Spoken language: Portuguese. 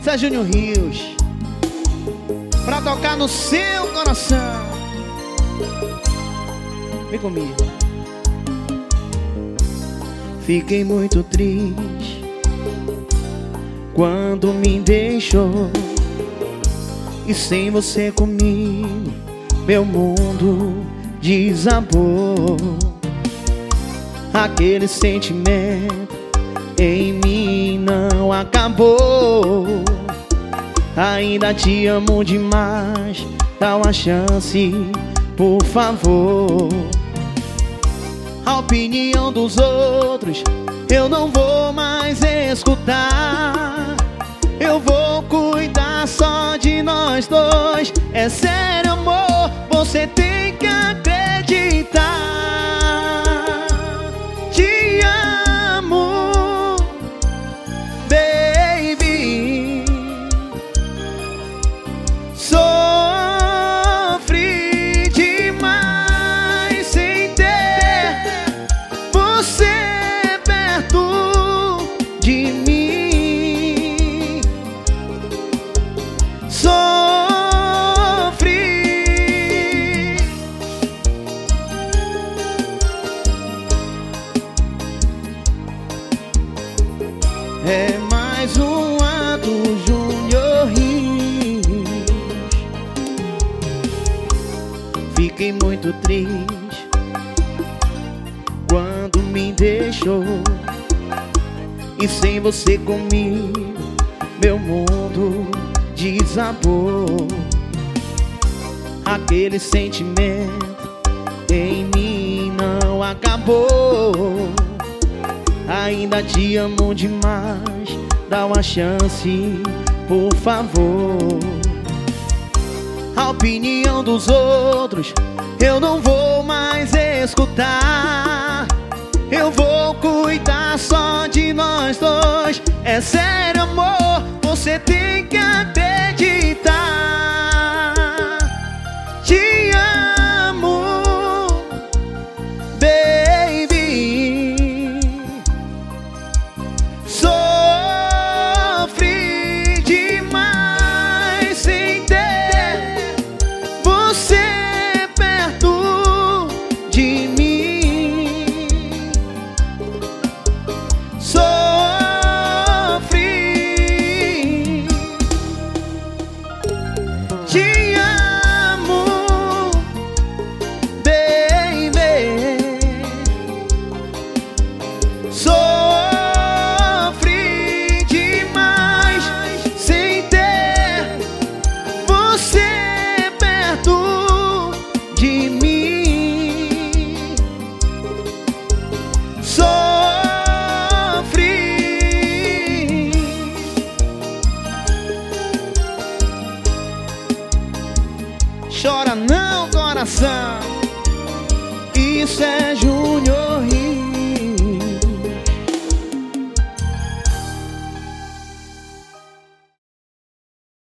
Zé Júnior Rios, pra tocar no seu coração. Vem comigo. Fiquei muito triste quando me deixou, e sem você comigo meu mundo desabou. Aquele sentimento em mim não acabou. Ainda te amo demais, dá uma chance, por favor. A opinião dos outros eu não vou mais escutar. Eu vou cuidar só de nós dois. É sério, amor, você tem que acreditar. Te amo, baby. Sofri demais sem ter você perto de mim. Sofri. É mais um ato Júnior Rios. Fiquei muito triste quando me deixou, e sem você comigo meu mundo desabou. Aquele sentimento em mim não acabou. Ainda te amo demais, dá uma chance, por favor. A opinião dos outros eu não vou mais escutar. Eu vou cuidar só de nós dois. É sério, amor, você tem que acreditar. Te amo, baby. Sofri demais sem ter você perto de mim. Sofri. Te amo, baby. Sofri demais sem ter você perto de mim. Sofri. Chora não, coração, isso é